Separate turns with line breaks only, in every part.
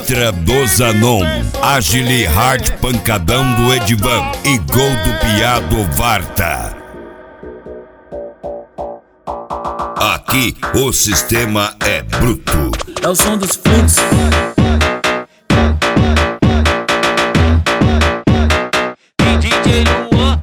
Vectra do Zanon, Agile Hard pancadão do Edivan e gol do Piado Varta. Aqui o sistema é bruto.
É o som dos fluxos.
DJ Luan,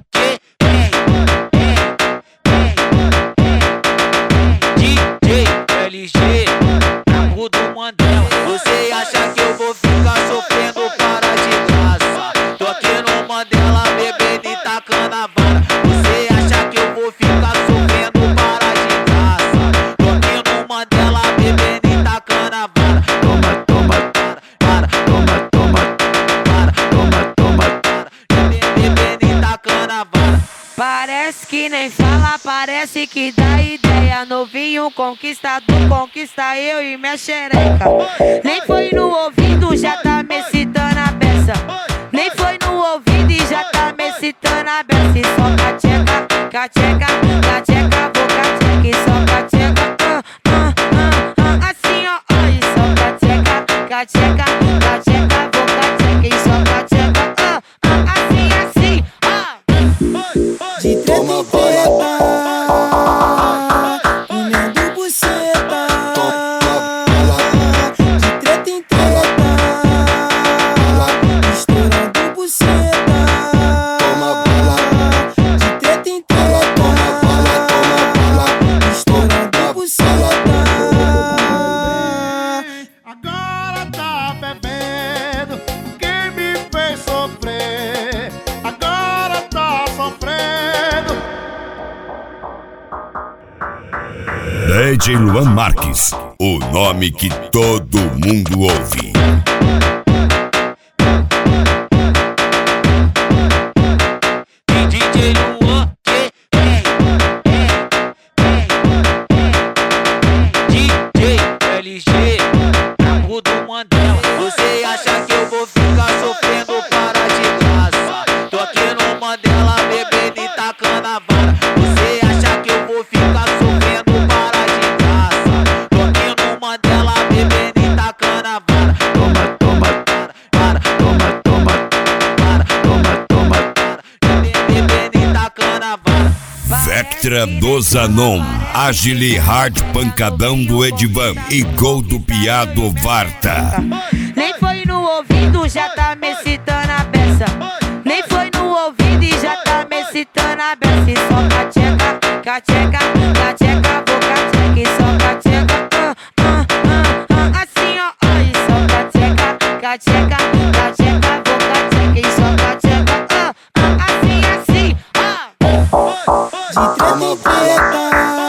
DJ LG, Brabo do Mandela. Você acha que eu vou ficar sofrendo para de graça? Tô aqui no Mandela bebendo e tacando a vara. Você acha que eu vou ficar sofrendo para de graça? Tô aqui no Mandela bebendo e tacando a vara. Toma, toma, para, toma, toma, para, toma, toma, para. Bebendo e tacando a vara.
Parece que nem fala, parece que dá ideia. Novinho conquistador, conquista eu e minha xereca. Nem foi no ouvido, já tá me excitando a beça. Nem foi no ouvido e já tá me excitando a beça. E só cacheca, cacheca, cacheca, vou cacheca. E só cacheca, assim ó, e só cacheca, cacheca, cacheca, vou cacheca. E só cacheca, assim, assim,
De treta em treta, comendo buceta. De treta em treta, estourando buceta. De treta em treta, estourando buceta.
Agora tá bebendo, quem me fez sofrer, agora tá sofrendo.
DJ Luan Marques, o nome que todo mundo ouve.
DJ Luan, DJ LG, Brabo do Mandela. Você acha que eu vou ficar sofrendo para de graça? Tô aqui no Mandela bebendo e tacando a vara. Você acha que eu vou ficar sofrendo para de graça? Tô aqui no Mandela bebendo e tacando a vara. Toma, toma, para, toma, toma, para, toma, toma, para. Bebendo e tacando a vara.
Vectra do Zanon, Agile Hard pancadão do Edivan e gol do Piado Varta.
nem foi no ouvido, já tá me excitando a beça. Nem foi no ouvido e já tá me excitando a beça. E só cacheca, cacheca, cacheca, vou cacheca. E só cacheca, assim ó, e só cacheca, cacheca, cacheca, vou cacheca. E só cacheca, assim, assim,
De treta em treta,